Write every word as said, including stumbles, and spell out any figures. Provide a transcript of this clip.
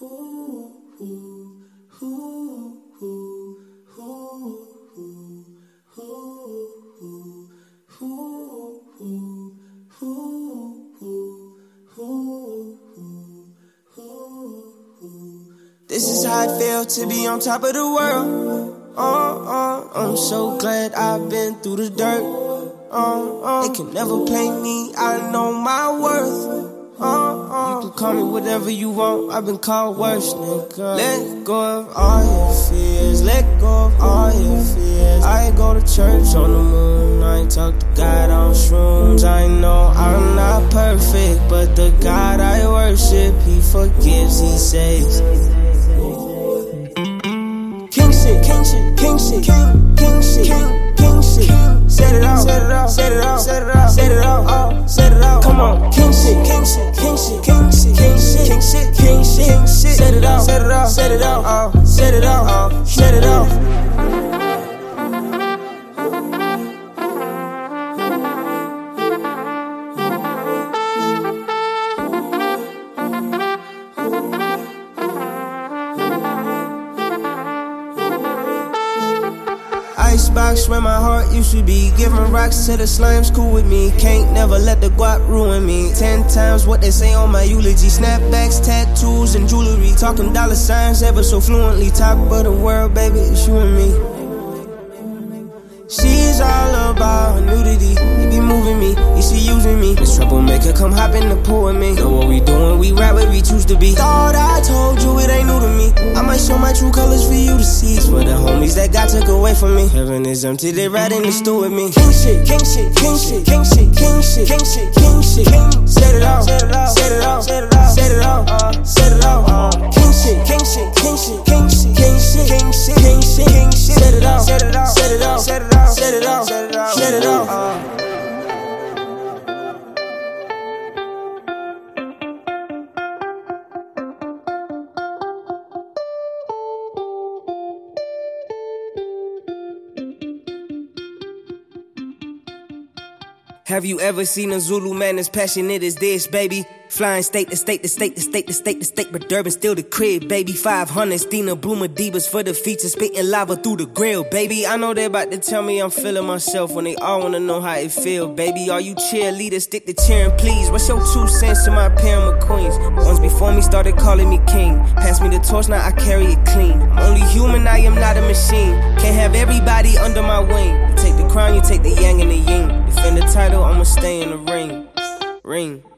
This is how it feels to be on top of the world. Uh, uh, I'm so glad I've been through the dirt. Uh, uh, they can never play me, I know my worth. Uh, uh, you can call me whatever you want, I've been called worse, nigga. Let go of all your fears, let go of all your fears. I go to church on the moon, I ain't talk to God on shrooms. I know I'm not perfect, but the God I worship, He forgives, He saves. King shit, king shit, king shit, king, king shit, king, king shit. Set it off, set it off, set it off, set it off, set it off, set it off. Come on, king shit, king shit, king shit, king shit, king shit, king shit, king shit, king shit. Set it off, set it off, set it off, set it off, set it off. Icebox where my heart used to be. Giving rocks to the slimes, cool with me. Can't never let the guap ruin me. Ten times what they say on my eulogy. Snapbacks, tattoos, and jewelry. Talking dollar signs ever so fluently. Top of the world, baby, it's you and me. She's all about nudity. He be moving me, he she using me. This troublemaker come hop in the pool with me. Know what we doing, we rap where we choose to be. Thought I told you it ain't new to me. I might show my true colors for you to see. It's for the homies that God took away from me. Heaven is empty, they right in the stew with me. King shit, king shit, king shit, king shit, king shit, king shit, king shit, king. Set it off, set it off, set it off, set it off, set it off, set it off. King shit, king shit, king shit, king shit, king shit, king shit, king shit, king shit. Set it off, set it off, set it off, set it off, set it off, set it off, set it off. Have you ever seen a Zulu man as passionate as this, baby? Flying state to state to state to state to state to state, but Durban still the crib, baby. five hundred Stina Bloomer Divas for the features, spitting lava through the grill, baby. I know they about to tell me I'm feeling myself when they all wanna know how it feel, baby. Are you cheerleaders? Stick to cheering, please. What's your two cents to my Pam McQueens? Ones before me started calling me king. Pass me the torch, now I carry it clean. I'm only human, I am not a machine. Can't have everybody under my wing. You take the crown, you take the yang and the yin. Defend the title, I'ma stay in the ring. Ring.